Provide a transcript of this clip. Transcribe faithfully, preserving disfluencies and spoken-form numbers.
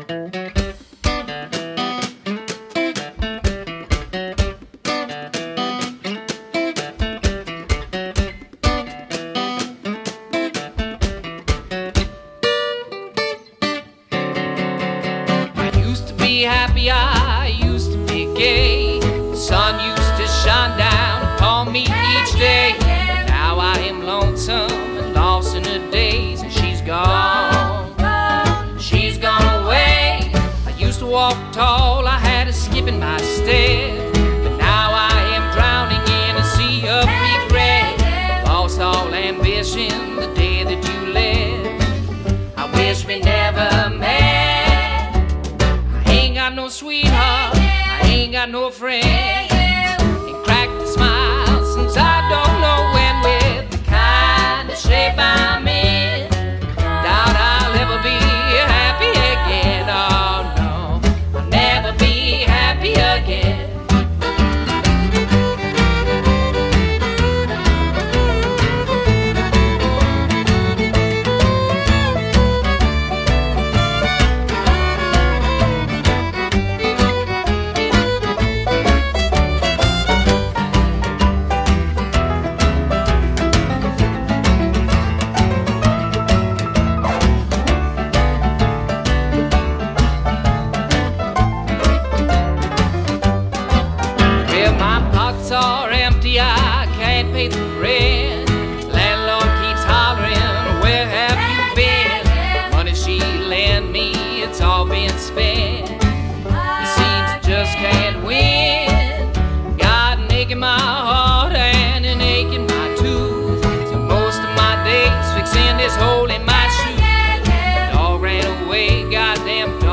Happy, I used to be gay. The sun used to shine down upon me each day. Now I am lonesome and lost in her days, and she's gone. She's gone away. I used to walk tall, I had a skip in my step, but now I am drowning in a sea of regret. Lost all ambition the day that you left. I wish we never met. I ain't got no sweetheart, I ain't got no friend. Ain't cracked a smile since I don't know when. With the kind of shape I'm in, doubt I'll ever be happy again. Oh no, I'll never be happy again. Are empty, I can't pay the rent. Landlord keeps hollering, where have you been? Money she lent me, it's all been spent. It seems I just can't win. Got an ache in my heart and an ache in my tooth. So most of my days fixing this hole in my shoe. The dog ran away, goddamn.